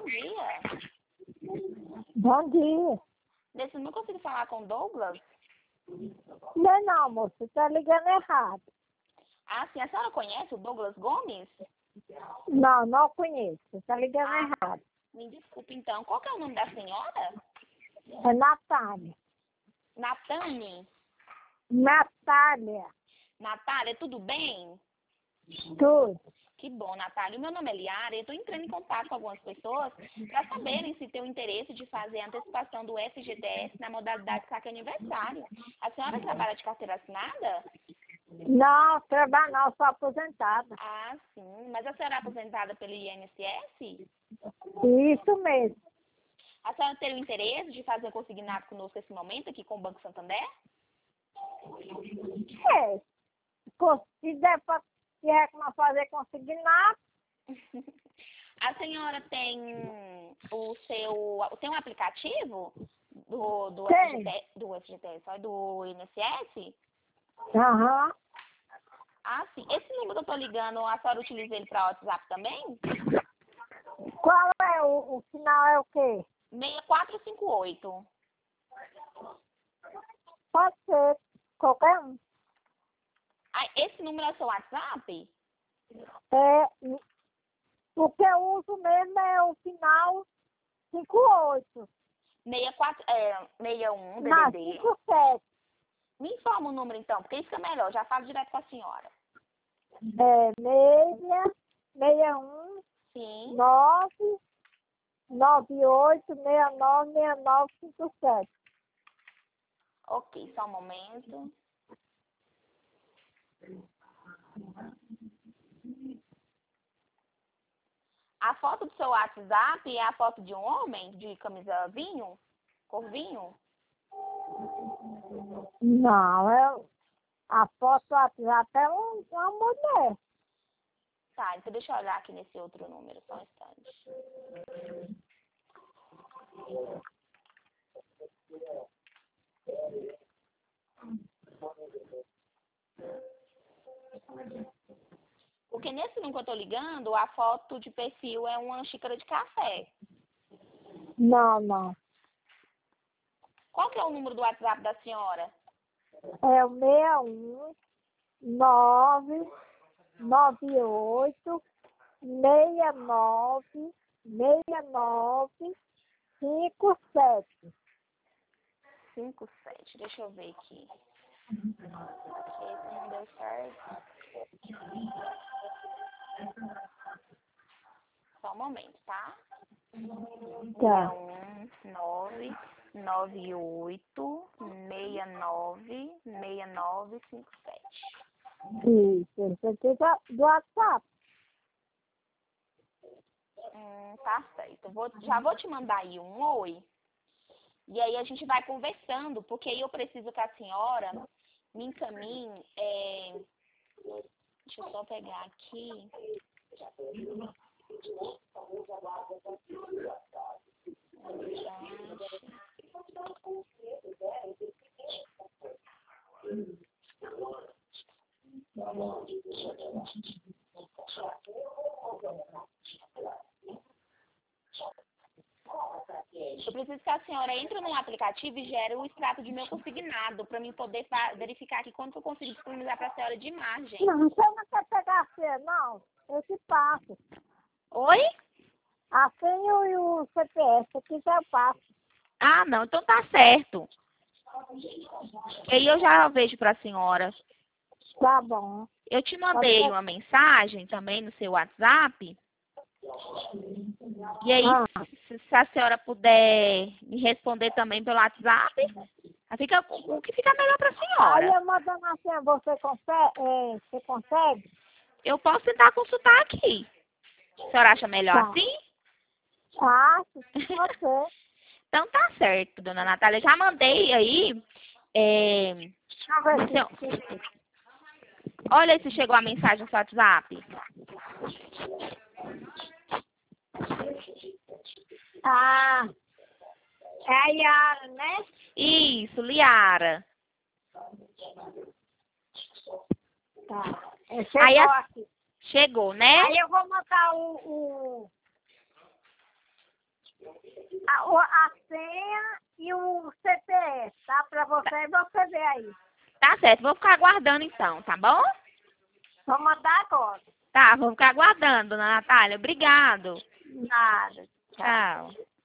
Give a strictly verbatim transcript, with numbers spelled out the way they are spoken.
dia. Bom dia. Desse não consigo falar com o Douglas? Não, não, moço, você tá ligando errado. Ah, sim, a senhora conhece o Douglas Gomes? Não, não conheço, você tá ligando Ah, errado. me desculpe então. Qual que é o nome da senhora? É Natália. Natane? Natália. Natália, tudo bem? Tudo. Que bom, Natália. O meu nome é Liara e eu estou entrando em contato com algumas pessoas para saberem se tem o interesse de fazer a antecipação do F G T S na modalidade saque aniversário. A senhora trabalha de carteira assinada? Não, trabalho não, sou aposentada. Ah, sim. Mas a senhora é aposentada pelo I N S S? Isso mesmo. A senhora tem o interesse de fazer um consignado conosco nesse momento aqui com o Banco Santander? É. Se der para fazer consignado, A senhora tem o seu. Tem um aplicativo do, do tem. F G T, do F G T S, só do I N S S? Aham. Ah, sim. Esse número que eu tô ligando, a senhora utiliza ele para WhatsApp também? Qual é o, o final é o quê? seis quatro cinco oito. Pode ser qualquer um. Ah, esse número é o seu WhatsApp? É, o que eu uso mesmo é o final cinco oito. seis quatro, é, seis um, Não, D D D. cinco sete. Me informa o número então, porque isso que é melhor. Já falo direto com a senhora. É meia, meia um, Sim. nove, nove oito, meia nove, meia nove, cinco sete. Ok, só um momento. A foto do seu WhatsApp é a foto de um homem de camisa vinho? Cor vinho? Não, é, a foto do WhatsApp é um, uma mulher. Tá, então deixa eu olhar aqui nesse outro número, só um instante. Porque nesse número que eu tô ligando, a foto de perfil é uma xícara de café. Não, não. Qual que é o número do WhatsApp da senhora? É o meia um, nove, nove oito, meia nove, meia nove, cinco sete. cinco sete, deixa eu ver aqui. Esse não deu certo. Só um momento, tá? Tá. um nove nove oito seis nove seis nove cinco sete. Isso, isso aqui tá do WhatsApp. Hum, tá certo. Vou, já vou te mandar aí um oi. E aí a gente vai conversando, porque aí eu preciso que a senhora me encaminhe. É, deixa eu só pegar aqui. Eu preciso que a senhora entre no aplicativo e gere o extrato de meu consignado, para mim poder verificar aqui quanto eu consigo disponibilizar para a senhora de margem. Não, você não quer pegar a senha, não. Eu te passo. Oi? A senha e o C P F, se quiser eu passo. Ah, não, então tá certo. Aí eu já vejo para a senhora. Tá bom. Eu te Pode mandei ser. uma mensagem também no seu WhatsApp. E aí, Ah, se, se a senhora puder me responder também pelo WhatsApp, aí fica o que fica melhor para a aí senhora. eu mandando a senha, você consegue? É, você consegue? Eu posso tentar consultar aqui. A senhora acha melhor Tá. assim? Acho, pode ser. Então tá certo, dona Natália. Já mandei aí. É, Deixa eu ver no seu... se... Olha aí se chegou a mensagem no seu WhatsApp. Ah, é a Yara, né? Isso, Liara. Tá. É, chegou Aí a... aqui. Chegou, né? Aí eu vou mandar o, o, a, o- a senha e o C P F, tá? Pra você, você ver aí. Tá certo, vou ficar aguardando então, tá bom? Vou mandar agora. Tá, vou ficar aguardando, dona Natália. Obrigado. Nada. Tchau.